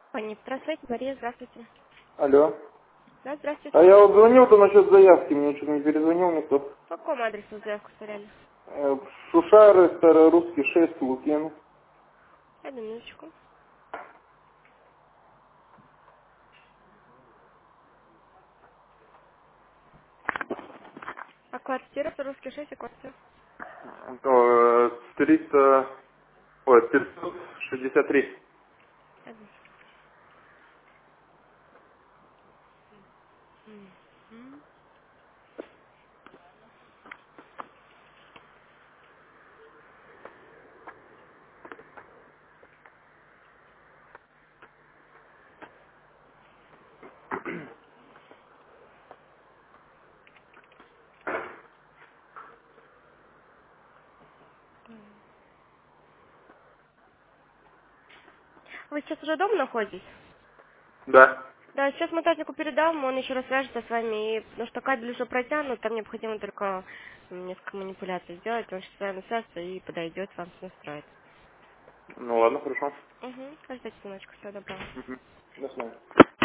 Здравствуйте, Мария, здравствуйте. Алло. Да, А здравствуйте. я вот звонил-то насчет заявки, мне что-то не перезвонил никто. По какому адресу заявку оставляли? Шушары, Старорусский, 6, Лукин. Одну минуточку. А квартира, русский 6 и квартира? 300, ой, 563. Одну. Мгм. Вы сейчас уже дома находитесь? Да. Да, сейчас монтажнику передам, он еще раз свяжется с вами, и, потому что кабель уже протянут, там необходимо только несколько манипуляций сделать, он сейчас с вами свяжется и подойдет, вам все настроит. Ну ладно, хорошо. Угу, ждите минуточку, всего доброго. Мгм. До свидания.